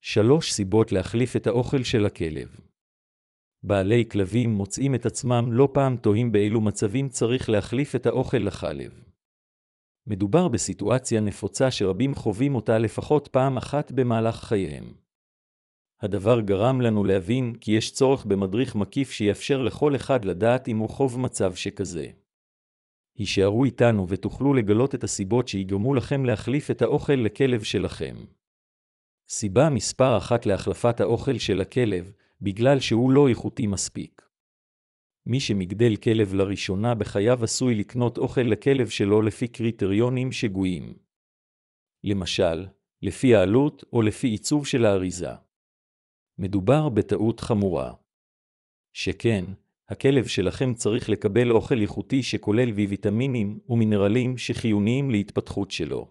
3 סיבות להחליף את האוכל של הכלב. בעלי כלבים מוצאים את עצמם לא פעם תוהים באילו מצבים צריך להחליף את האוכל לחלב. מדובר בסיטואציה נפוצה שרבים חווים אותה לפחות פעם אחת במהלך חייהם. הדבר גרם לנו להבין כי יש צורך במדריך מקיף שיאפשר לכל אחד לדעת אם הוא חווה מצב שכזה. הישארו איתנו ותוכלו לגלות את הסיבות שיגרמו לכם להחליף את האוכל לכלב שלכם. סיבה מספר 1 להחלפת האוכל של הכלב, בגלל שהוא לא איכותי מספיק. מי שמגדל כלב לראשונה בחייו עשוי לקנות אוכל לכלב שלו לפי קריטריונים שגויים. למשל, לפי העלות או לפי עיצוב של האריזה. מדובר בטעות חמורה. שכן, הכלב שלכם צריך לקבל אוכל איכותי שכולל ויטמינים ומינרלים שחיוניים להתפתחות שלו.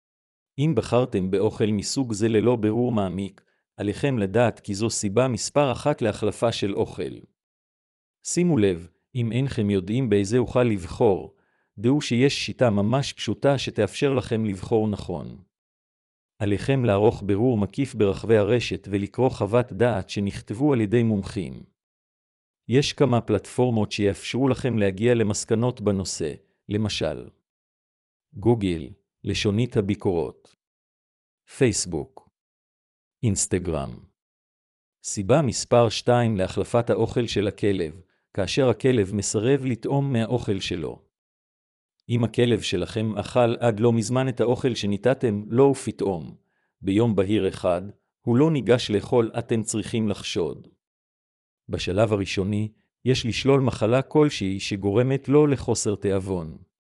אם בחרתם באוכל מסוג זה ללא בירור מעמיק, עליכם לדעת כי זו סיבה מספר 1 להחלפה של אוכל. שימו לב, אם אינכם יודעים באיזה אוכל לבחור, דעו שיש שיטה ממש פשוטה שתאפשר לכם לבחור נכון. עליכם לערוך בירור מקיף ברחבי הרשת ולקרוא חוות דעת שנכתבו על ידי מומחים. יש כמה פלטפורמות שיאפשרו לכם להגיע למסקנות בנושא, למשל גוגל, לשונית הביקורות, פייסבוק, אינסטגרם. סיבה מספר 2 להחלפת האוכל של הכלב, כאשר הכלב מסרב לטעום מהאוכל שלו. אם הכלב שלכם אכל עד לא מזמן את האוכל שניתתם לו ופתאום, ביום בהיר אחד, הוא לא ניגש לאכול, אתם צריכים לחשוד. בשלב הראשוני, יש לשלול מחלה כלשהי שגורמת לו לחוסר תיאבון.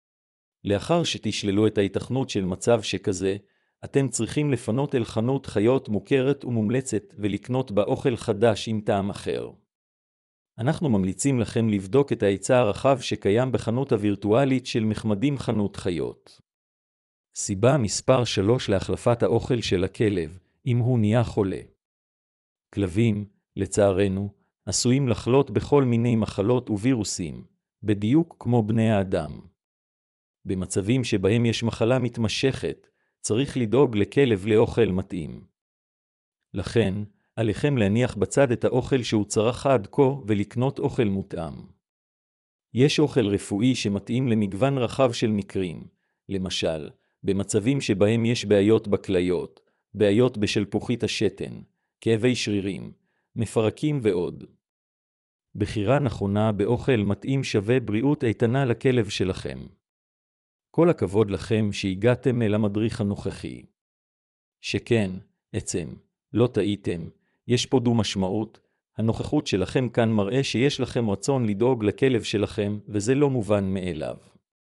לאחר שתשללו את ההיתכנות של מצב שכזה, אתם צריכים לפנות אל חנות חיות מוכרת ומומלצת ולקנות בה אוכל חדש עם טעם אחר. אנחנו ממליצים לכם לבדוק את ההיצע הרחב שקיים בחנות הווירטואלית של מחמדים חנות חיות. סיבה מספר 3 להחלפת האוכל של הכלב, אם הוא נהיה חולה. כלבים, לצערנו, עשויים לחלות בכל מיני מחלות ווירוסים, בדיוק כמו בני האדם. במצבים שבהם יש מחלה מתמשכת, צריך לדאוג לכלב לאוכל מתאים. לכן, עליכם להניח בצד את האוכל שהוא צרך עד כה ולקנות אוכל מותאם. יש אוכל רפואי שמתאים למגוון רחב של מקרים, למשל, במצבים שבהם יש בעיות בכליות, בעיות בשלפוחית השתן, כאבי שרירים, מפרקים ועוד. בחירה נכונה באוכל מתאים שווה בריאות איתנה לכלב שלכם. כל הכבוד לכם שהגעתם אל המדריך הנוכחי. שכן, לא טעיתם, יש פה דו משמעות, הנוכחות שלכם כאן מראה שיש לכם רצון לדאוג לכלב שלכם, וזה לא מובן מאליו.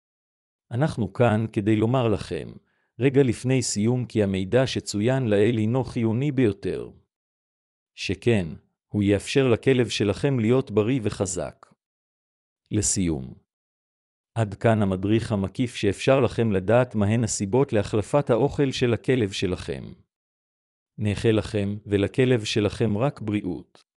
אנחנו כאן כדי לומר לכם, רגע לפני סיום, כי המידע שצוין לעיל הינו חיוני ביותר. שכן, הוא יאפשר לכלב שלכם להיות בריא וחזק. לסיום. עד כאן המדריך המקיף שאפשר לכם לדעת מהן הסיבות להחלפת האוכל של הכלב שלכם. נאחל לכם ולכלב שלכם רק בריאות.